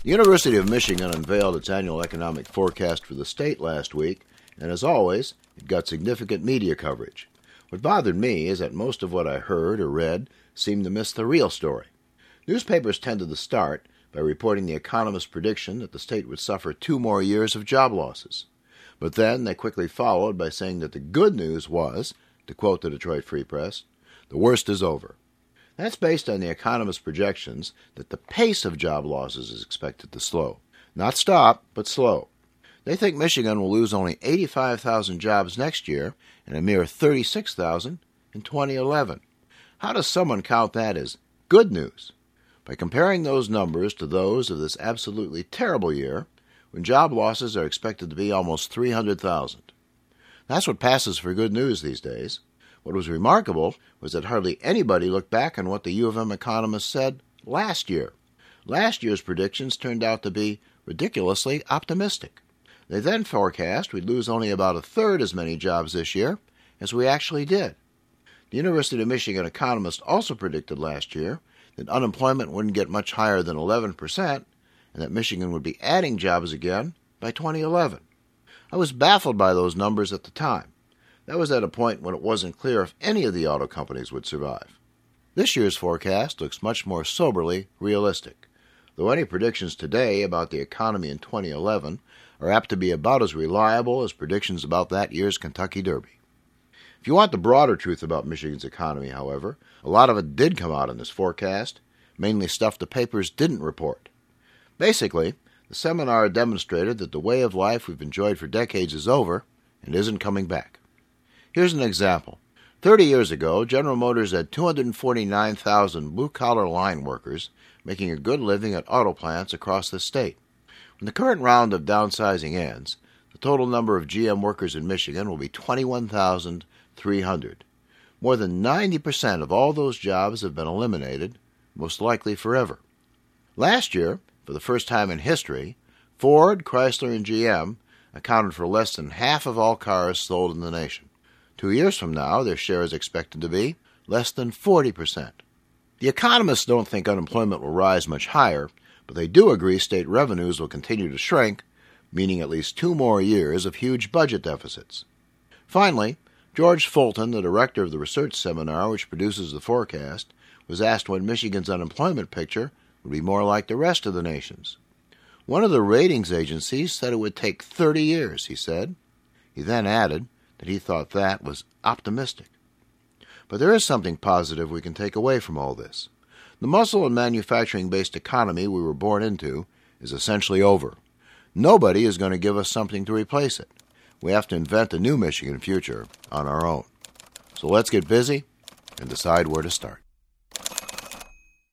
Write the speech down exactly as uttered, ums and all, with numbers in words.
The University of Michigan unveiled its annual economic forecast for the state last week, and as always, it got significant media coverage. What bothered me is that most of what I heard or read seemed to miss the real story. Newspapers tended to start by reporting the economist's prediction that the state would suffer two more years of job losses. But then they quickly followed by saying that the good news was, to quote the Detroit Free Press, "The worst is over." That's based on the economist's projections that the pace of job losses is expected to slow. Not stop, but slow. They think Michigan will lose only eighty-five thousand jobs next year and a mere thirty-six thousand in twenty eleven. How does someone count that as good news? By comparing those numbers to those of this absolutely terrible year, when job losses are expected to be almost three hundred thousand. That's what passes for good news these days. What was remarkable was that hardly anybody looked back on what the U of M economists said last year. Last year's predictions turned out to be ridiculously optimistic. They then forecast we'd lose only about a third as many jobs this year as we actually did. The University of Michigan economist also predicted last year that unemployment wouldn't get much higher than eleven percent and that Michigan would be adding jobs again by twenty eleven. I was baffled by those numbers at the time. That was at a point when it wasn't clear if any of the auto companies would survive. This year's forecast looks much more soberly realistic, though any predictions today about the economy in twenty eleven are apt to be about as reliable as predictions about that year's Kentucky Derby. If you want the broader truth about Michigan's economy, however, a lot of it did come out in this forecast, mainly stuff the papers didn't report. Basically, the seminar demonstrated that the way of life we've enjoyed for decades is over and isn't coming back. Here's an example. Thirty years ago, General Motors had two hundred forty-nine thousand blue-collar line workers making a good living at auto plants across the state. When the current round of downsizing ends, the total number of G M workers in Michigan will be twenty-one thousand three hundred. More than ninety percent of all those jobs have been eliminated, most likely forever. Last year, for the first time in history, Ford, Chrysler, and G M accounted for less than half of all cars sold in the nation. Two years from now, their share is expected to be less than forty percent. The economists don't think unemployment will rise much higher, but they do agree state revenues will continue to shrink, meaning at least two more years of huge budget deficits. Finally, George Fulton, the director of the research seminar which produces the forecast, was asked when Michigan's unemployment picture would be more like the rest of the nation's. One of the ratings agencies said it would take thirty years, he said. He then added that he thought that was optimistic. But there is something positive we can take away from all this. The muscle and manufacturing-based economy we were born into is essentially over. Nobody is going to give us something to replace it. We have to invent a new Michigan future on our own. So let's get busy and decide where to start.